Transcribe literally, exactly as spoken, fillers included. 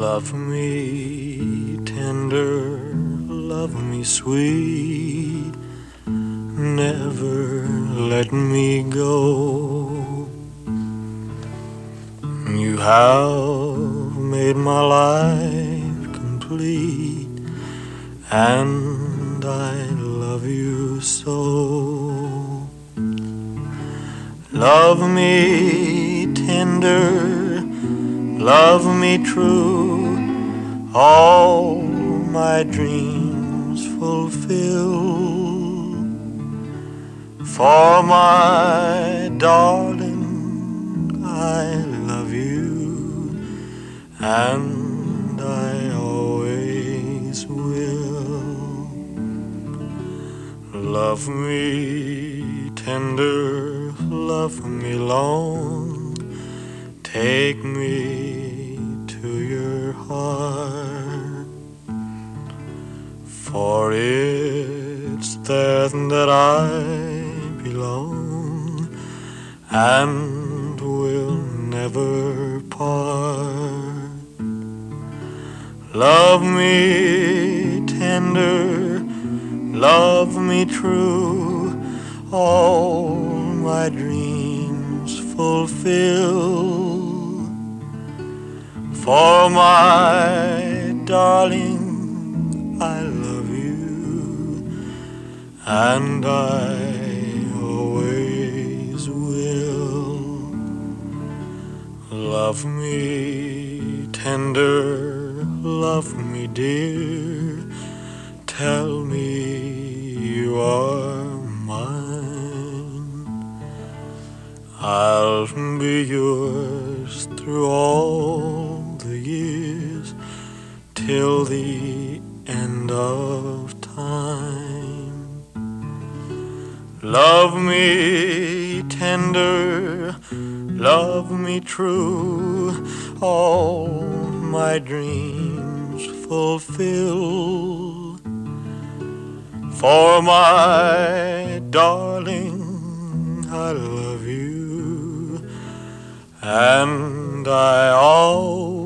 Love me tender, love me sweet, never let me go. You have made my life complete, and I love you so. Love me tender, love me true, all my dreams fulfill. For my darling, I love you, and I always will. Love me tender, love me long, take me to your heart, for it's there that I belong and will never part. Love me tender, love me true, all my dreams fulfill. For my darling, I love you, and I always will. Love me tender, love me dear, tell me you are mine. I'll be yours through all the years, till the end of time. Love me tender, love me true, all my dreams fulfill. For my darling, I love you, and I always